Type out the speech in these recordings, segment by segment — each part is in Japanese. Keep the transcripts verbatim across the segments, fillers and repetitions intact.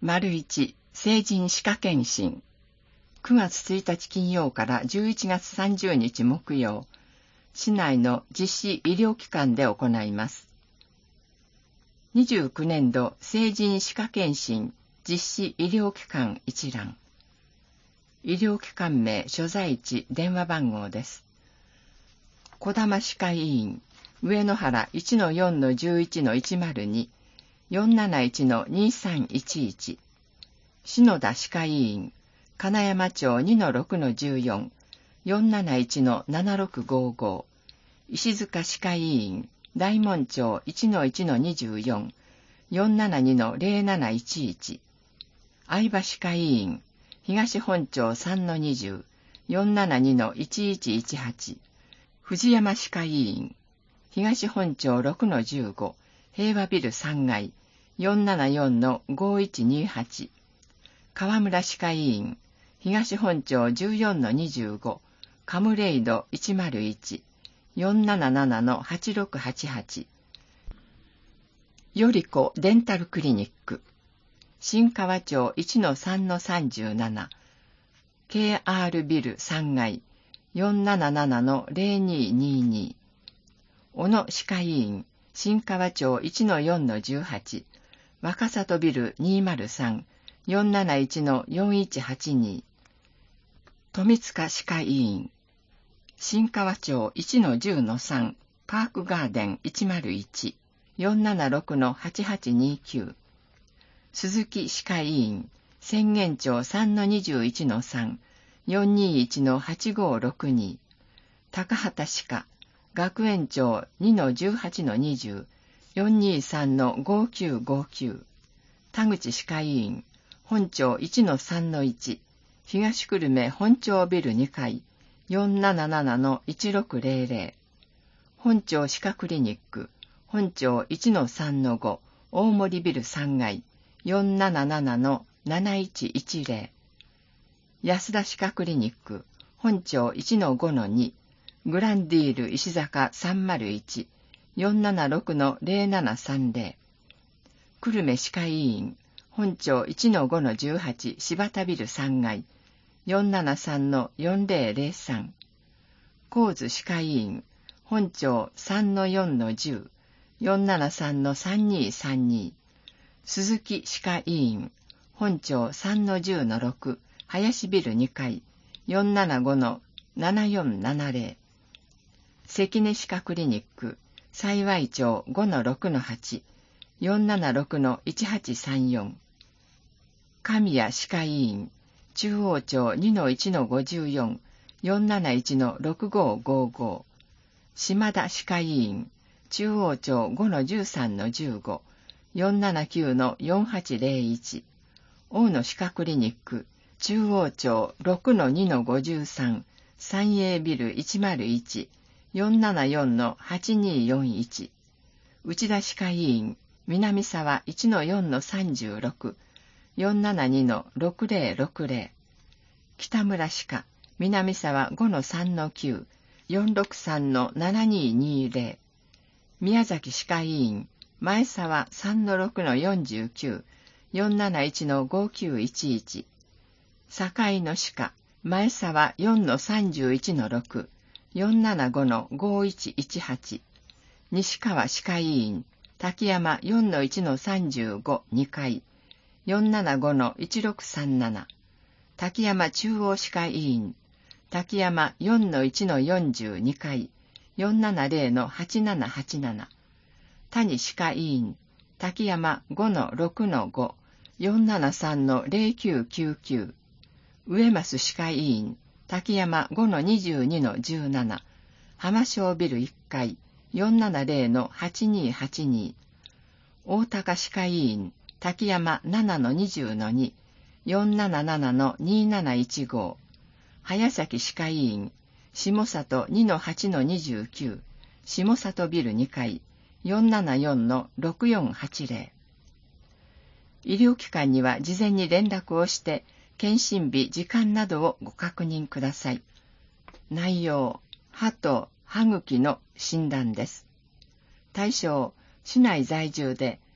丸一、成人歯科検診。くがつついたち金曜からじゅういちがつさんじゅうにち木曜、市内の実施医療機関で行います。にじゅうきゅうねんど成人歯科検診実施医療機関一覧。医療機関名、所在地、電話番号です。児玉歯科医院、上野原 いちのよんのじゅういちのいちまるに、よんなないちのにさんいちいち。篠田歯科医院、金山町 にのろくのじゅうよん、よんなないちのななろくごご。石塚歯科医院、大門町 いちのいちのにじゅうよん、よんななにのぜろなないちいち。相葉歯科医院、東本町 さんのにじゅう、よんななにのいちいちいちはち。藤山歯科医院、東本町 ろくのじゅうご、平和ビルさんがい、よんななよんのごいちにはち。川村歯科医院、東本町 じゅうよんのにじゅうご、カムレイドいちまるいち、よんななななのはちろくはちはち。よりこデンタルクリニック、新川町 いちのさんのさんじゅうなな、ケーアール ビルさんがい、よんななななのぜろににに。小野歯科医院、新川町 いちのよんのじゅうはち、若里ビルにまるさん、よんなないちのよんいちはちに。富塚歯科医院、新川町 いちのじゅうのさん、パークガーデンいちまるいち、よんななろくのはちはちにきゅう。鈴木歯科医院、浅間町 さんのにじゅういちのさん、よんにいちのはちごろくに。高畑歯科、学園町 にのじゅうはちのにじゅう、よんにさんのごきゅうごきゅう。田口歯科医院、本町 いちのさんのいち、東久留米本町ビルにかい、よんななななのいちろくぜろぜろ。本町歯科クリニック、本町 いちのさんのご、大森ビルさんがい、よんななななのなないちいちぜろ。安田歯科クリニック、本町 いちのごのに、グランディール石坂さんまるいち、よんななろくのぜろななさんぜろ。久留米歯科医院、本町 いちのごのじゅうはち、柴田ビルさんがい、よんななさんのよんぜろぜろさん。神津歯科医院、本町 さんのよんのじゅう、よんななさんのさんにさんに。鈴木歯科医院、本町 さんのじゅうのろく、林ビルにかい、よんななごのななよんななぜろ。関根歯科クリニック、幸町 ごのろくのはち、よんななろくのいちはちさんよん。神谷歯科医院、中央町 にのいちのごじゅうよん、よんなないちのろくごごご。島田歯科医院、中央町 ごのじゅうさんのじゅうご、よんななきゅうのよんはちぜろいち。大野歯科クリニック、中央町 ろくのにのごじゅうさん、三栄ビルいちまるいち、よんななよんのはちによんいち。内田歯科医院、南沢 いちのよんのさんじゅうろく、よんななにのろくぜろろくぜろ。北村歯科、南沢 ごのさんのきゅう、よんろくさんのななににぜろ。宮崎歯科医院、前沢 さんのろくのよんじゅうきゅう、よんなないちのごきゅういちいち。堺の歯科、前沢 よんのさんじゅういちのろく、よんななごのごいちいちはち。西川歯科医院、滝山 よんのいちのさんじゅうご、にかい、よんななごのいちろくさんなな。滝山中央歯科医院、滝山 よんのいちのよんじゅうにかい、よんななぜろのはちななはちなな。谷歯科医院、滝山 ごのろくのご、よんななさんのぜろきゅうきゅうきゅう。上増歯科医院、滝山 ごのにじゅうにのじゅうなな。浜小ビルいっかい、よんななぜろのはちにはちに。大高歯科医院、滝山 ななのにじゅうのに、よんなななのになないちご。早崎歯科医院、下里 にのはちのにじゅうきゅう、下里ビルにかい、よんななよんのろくよんはちぜろ。医療機関には事前に連絡をして、検診日、時間などをご確認ください。内容、歯と歯茎の診断です。対象、市内在住で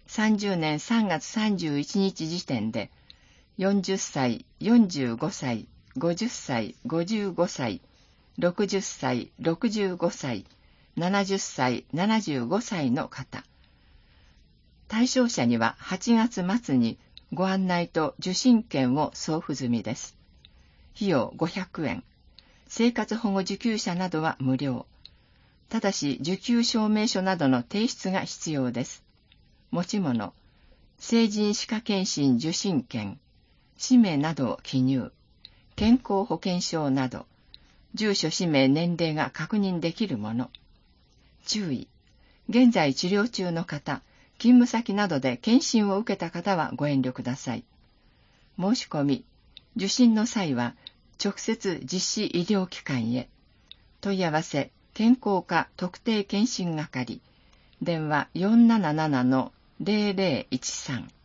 さんじゅうねんさんがつさんじゅういちにち時点で、よんじゅっさい、よんじゅうごさい、ごじゅっさい、ごじゅうごさい、ろくじゅっさい、ろくじゅうごさい、ななじゅっさい、ななじゅうごさいの方。対象者にははちがつ末にご案内と受信券を送付済みです。費用ごひゃくえん。生活保護受給者などは無料。ただし受給証明書などの提出が必要です。持ち物、成人歯科検診受診券、氏名などを記入、健康保険証など、住所氏名年齢が確認できるもの。注意。現在治療中の方、勤務先などで検診を受けた方はご遠慮ください。申し込み、受診の際は直接実施医療機関へ。問い合わせ、健康課特定健診係。電話 よんなななのゼロゼロいちさん。